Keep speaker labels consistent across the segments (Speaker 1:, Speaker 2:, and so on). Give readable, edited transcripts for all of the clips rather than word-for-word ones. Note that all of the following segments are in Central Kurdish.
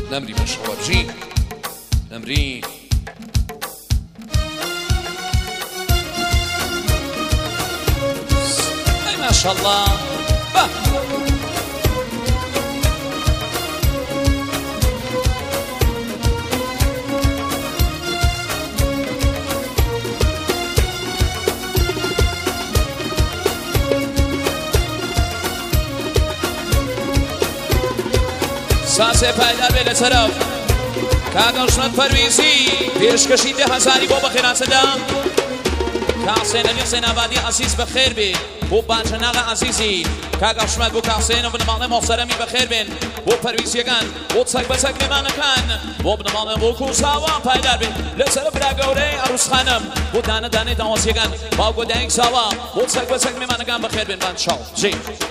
Speaker 1: نمری ماشاءالله بجی نمری ای ماشاءالله ساسێ پایدار بێ لە سەرەو کاگەڵشمەت پەرویزی پێشکەشی 10,000 بۆ بەخێرانچەدا کاحسێن حسین ئابادی عەزیز بەخێر بێ بۆ بانجەناغا عەزیزی کاگەڵشمەت بۆ کاحسێن و بنەماڵەی مۆحسەرەمی بەخێر بێن بۆ پەرویزیەکان بۆ چەک بەچەک مێمانەکان بۆ بنەماڵە بۆ کوساوە پایدار بێ لە سەرە برا گەورەی عەروسخانەم بۆ دانە دانەی داوەسیەکان باوکۆ دایک ساوە بۆ چەک بەچەک مێمانەکان بەخێر بێن بان چاو جێ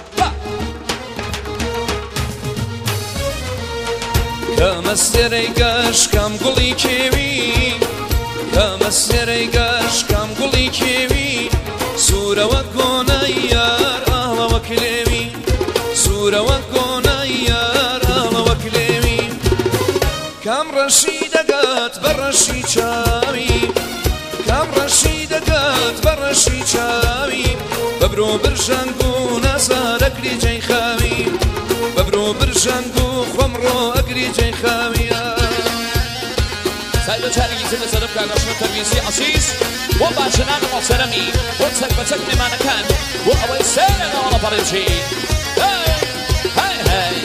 Speaker 2: کەمەستێرەی گەش کەم گوڵی کێوی کەمەستێرەی گەش کەم گوڵی کێوی سوورەوە گۆنای یار ئاڵەوە کلێوی سوورەوە گۆنای یار ئاڵەوە کلێوی کام ڕەشی دەگات بە ڕەشی چاوی کام ڕەشی دەگات بە ڕەشی چاوی بەبرۆ برژەنگ و نەزارەگری جەی خاوی بەبرۆ برژەنگ و خۆمڕۆ ئەگری جەی خاویە
Speaker 1: سایدە چارێکی تر لەسەرم کاگەڵشمەت پەرویزی عەزیز بۆ باشەناغا مۆحسەرەمی بۆ چەک بەچەک مێمانەکان بۆ ئەوەی سێرە ناوەڵە پەڕێژی هەی هەی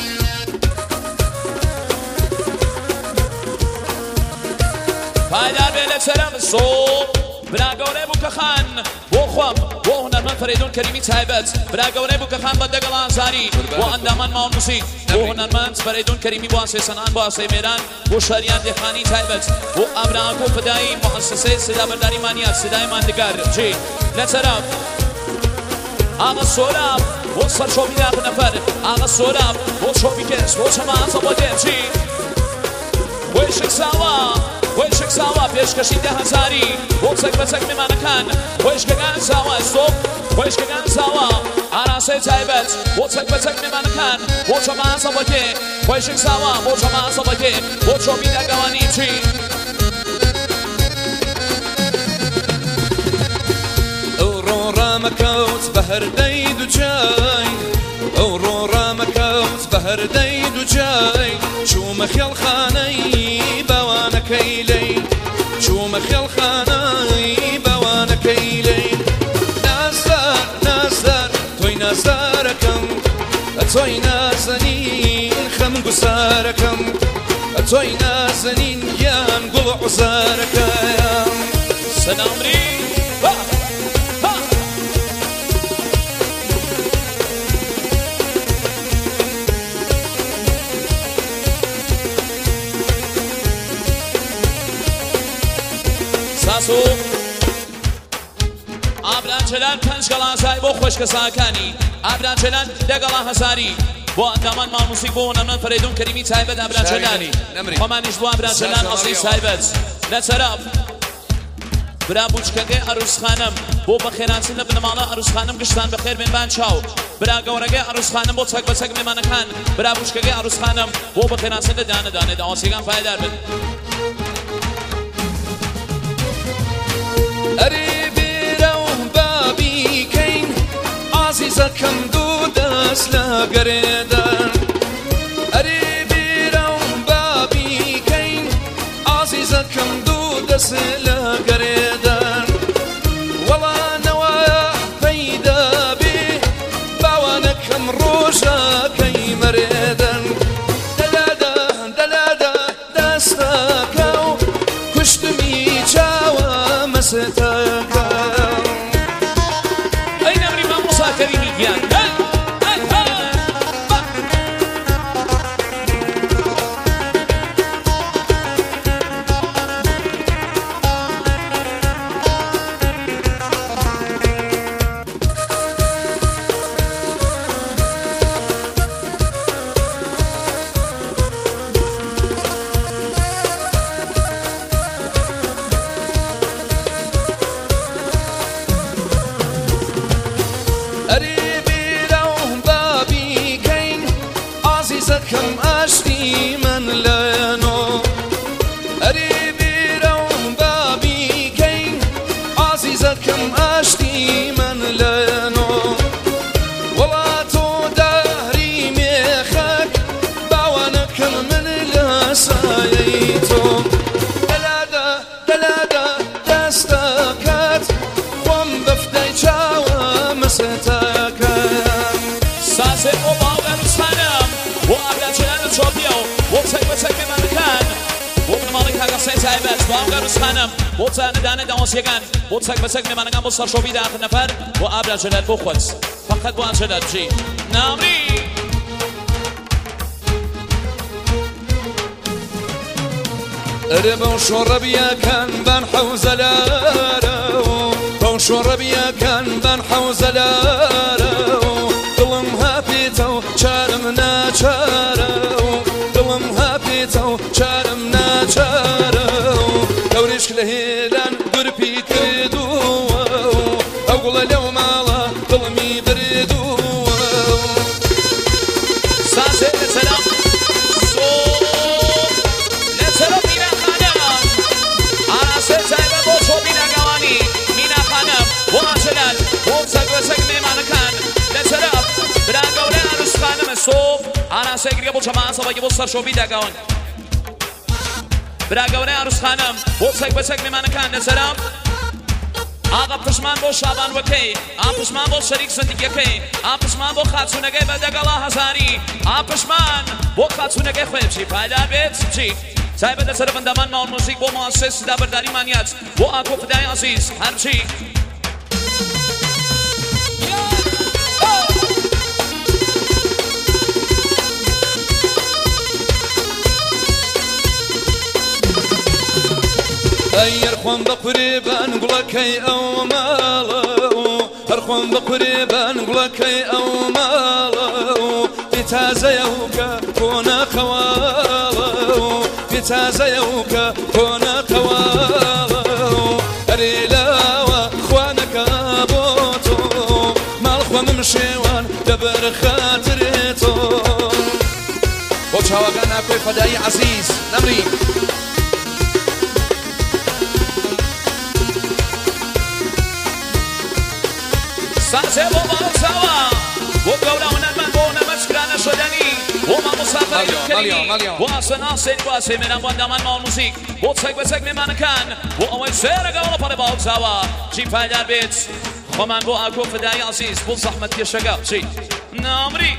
Speaker 1: پایدار بێ لە سەرم سۆڵ برا گەورەی بووکەخان بۆ خۆم بۆ هونەرمەند فەریدون کەریمی تایبەت برا گەورەی بووکەخان بە دەگەڵ ئازاری بۆ ئەندامان ماوە موسیق بۆ هونەرمەند فەریدون کەریمی بۆ ئاسێ سەنعان بۆ ئاسەی مێران بۆ شاریان دێخانی تایبەت بۆ ئابراهام و فدایی مؤسسەی سەدابەرداری مانیات سەدای ماندگار جێ لە سەرم ئاغا سۆراب بۆ سەرچۆبی داخ نەفەر ئاغا سۆراب بۆ چۆبی کەس بۆ چەمانچە بۆ دێچی بۆی شکساوە بۆی شکساوە پێشکەشی 10,000 بۆ چەک بەچەک مێمانەکان بۆی شکەکان ساوە سۆپ بۆی شکەکان ساوە ئاراسەی تایبەت بۆ چەک بەچەک مێمانەکان بۆ چەمانچە بۆ کێ بۆی شکساوە بۆ چەمانچە بۆ کێ بۆ چۆبی داگەوانی چی
Speaker 2: ئەو ڕۆڕامەکەوت بە هەردەی دووجای ئەو ڕۆڕامەکەوت بە هەردەی دووجای چوومە خێڵخانەی باوانەکەی لەی چوومە خێڵخانەی باوانەکەی لەی نازدار نازدار تۆی نازدارەکەم ئەتۆی نازەنین خەم گوسارەکەم ئەتۆی نازەنین گیان گوڵ عوزارەکەیان
Speaker 1: سەنامری ساسو ئابرانچەلان 5 گەڵازای بۆ خۆشکەساکانی ئابرانچەلان 10 هەزاری بۆ ئەندامان مامۆسیق بۆ هونەرمەند فەریدون کەریمی تایبەت ئابرانچەلانی خۆمانیش بۆ ئابرانچەلان ئەسڵی تایبەت لە سەراب برا بوچکەکەی عەروسخانەم بۆ بەخێرانچن لە بنەماڵە عەروسخانەم گشتان بەخێر بێن بان چاو برا گەورەکەی عەروسخانەم بۆ چەک بەچەک مێمانەکان برا بوچکەکەی عەروسخانەم بۆ بەخێرانچن لە دانە دانێ داوەسیەکان پایدار بن
Speaker 2: ئەرێ بێرە و بابیکەین عەزیزەکەم دوو دەست لە گەرێدەن ئەرێ بێرە و بابیکەین عەزیزەکەم دوو دەست لە گەرێدەن وەڵانەوەیە پەیدا بێ باوانەکەم ڕۆژەکەی مەرێدەن دەلادا دەلادا دەستەکە و کوشتمی چاوە مەستەکە
Speaker 1: ئەی نەمری مامۆستا کەریمی گیان
Speaker 2: عزیزەکەم ئاشتی من لەنۆ ئەری بیرەوە بابیکەین عزیزەکەم ئاشتی من لەنۆ وەڵا تۆ داری مێخەک باوانەکەم من لە سایەی تۆ دەلادا دەستەکەت خۆم بەفتەی چاوە مەسەتەکەم
Speaker 1: سازێ بۆ باوگەنووسخانم بۆ ئابراجیرانە چۆپیە و بۆ چەک مێمانەکان بۆ مناڵی کاگەسەی تایبەت باوگەنووسخانم بۆ چانەدانە داوەسیەکان بۆ چەک مێمانەکان بۆ سەرشۆبی داخل نەفەر بۆ ئابراجیران بۆ خۆت فقط بۆ ئاجەلات بچی ناوری
Speaker 2: ئەرێ بەو شۆڕە بیەکان بان حەوزەلارە بەو شۆڕە بیەکان بان حەوزەلارە دڵم هاپێتە و چارم ناچارە دڵم هاپێتە و چارم ناچارە دەوریشک لە هێلان گورپی کردووە ئەو گوڵە لەو ماڵە دڵمی بردووە
Speaker 1: سازێ لەسەرم لەسەرم میناخانم ئاراسێ تایبەت بۆ چۆپی ناگەوانی میناخانم بۆ ئاجەلات بۆ چەک مێمانەکان لەسەرم براگەورە عروسخانمە سۆف ئاراسێ گرگە بۆ جەماعەت سەڵکی بۆ سەرشۆبی داگەون براگەورە عروسخانم بۆ چەک مێمانەکان لەسەرم ئاغا پشمان بۆ شابان وەکەی ئاپشمان بۆ شەریک زەندگیەکەی ئاپشمان بۆ خاچوونەکەی بەدەگەڵا هەزاری ئاپشمان بۆ خاچوونەکەی خۆی بچی پایدار بێت بچی تایبەت لەسەر بەندەمان ماوەڵ مۆزیک بۆ مؤسسەی سدا بەرداریمانیات بۆ ئاکۆ فدای عەزیز هەرچی
Speaker 2: هەرخۆم بە قورێبان گوڵەکەی ئەو ماڵە هەرخۆم بە قورێبان گوڵەکەی ئەو ماڵە پێ تازەیە و کە کۆنە قەواڵە پێ تازەیە و کە کۆنە قەواڵە هەرێ لاوە خوانەکە بۆ تۆ ماڵخۆمم شێوان دەبەر خاترێ تۆ بۆ چاوەکان ناکۆی فەدایی عەزیز نەمری
Speaker 1: سازێ بۆ باوەساوە بۆ گەورە هونەرمەند بۆ هونەرمەندکرانە شۆدەنی بۆ مامۆستا فەریدکەریمی بۆ ئاسەنا سێری بۆ ئاسێمێنان بۆ ئەندامان ماوەڵ موزیک بۆ چەک مێمانەکان بۆ ئەوەی سێرەگەوڵە پەڕێ باوەساوە چی پایدار بێت خۆمان بۆ ئاکۆ فدای عەزیز بۆ زەحمەت کێشەکە چی نامری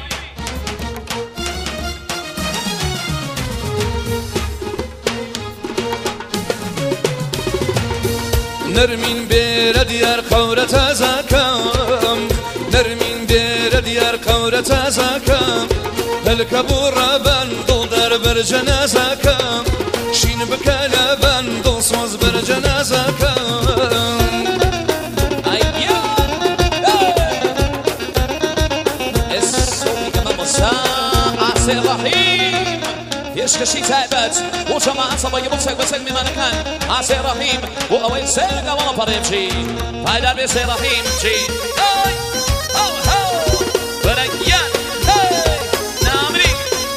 Speaker 2: نەرمین بێرە دیار قەورە تازەکەم نەرمین بێرە دیار قەورە تازەکەم هەلکە بوو ڕەبەن دڵدار بەرجە نازەکەم شین بکە لەبەن دڵسۆز بەرجە نازەکەم
Speaker 1: ڕەحیم پێشکەشی تایبەت بۆ جەماعەت سەبەیە بۆ چەک مێمانەکان ئاسێ ڕەحیم بۆ ئەوەی سێرەگەوەڵە پەڕێ بچی پایدار بێ سێ ڕەحیم بچی بەرەگیان نامری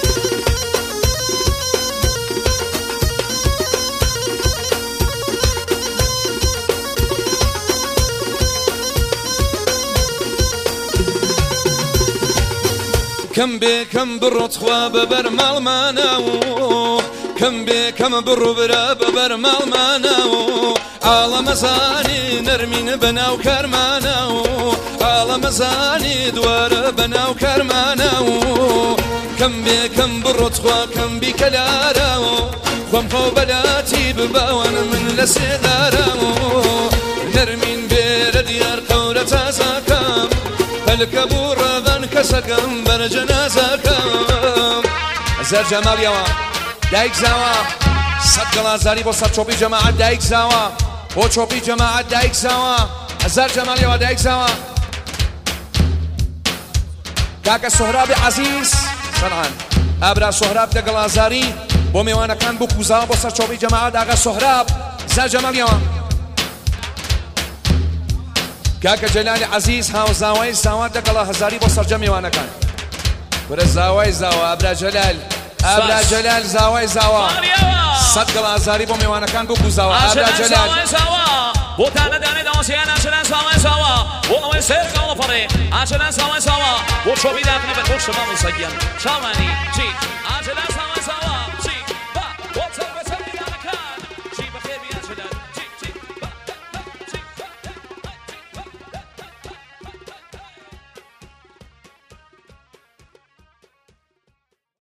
Speaker 2: کەم بێ کەم بڕۆت خوا بەبەر ماڵمانەوە کەم بێ کەم بڕۆ برا بەبەر ماڵمانەوە ئاڵەمەزانی نەرمین بەناو کارمانەوە ئاڵەمەزانی دوارە بەناو کارمانەوە کەم بێ کەم بڕۆت خوا کەم بیکە لارەوە خۆم خۆ بەلاتی بباوان من لە سێدارەوە نەرمین بێرە دیار قەورە تازەکەم هەلکە بوو ڕەبەن کەسەکەم بەرجە نازەکەم زەر جەماڵیەوە دایک زاوە سەد گەڵازاری بۆ سەر چۆپی جەماعەت دایک زاوە بۆ چۆپی جەماعەت دایک زاوە هەزار جەماڵیەوە دایک زاوە کاکە سۆهرابی عەزیز سەنعان ئابرا سۆهراب دەگەڵازاری بۆ میوانەکان بۆ کوزاوە بۆ سەر چۆپی جەماعەت ئاغا سۆهراب زەر جەماڵیەوە کاکە جەلالی عەزیز هاوزاوای ساوات دەگەڵا هەزاری بۆ سەرجە میوانەکان برە زاوای زاوە ئابرا جەلال ئابرا جەلال زاوای زاوە سەد گەڵازاری بۆ میوانەکان بۆ بوزاوە ئابرا جەلال
Speaker 1: بۆ دانەدانێ داواسییان ئاچەلان زاوای زاوە بۆ ئەوەی سێر کاڵە فەڕێ ئاچەلان زاوای زاوە بۆ چۆبی داکنێ بە تۆ شەماڵ سەگیان چاوانی چی ئاچەلان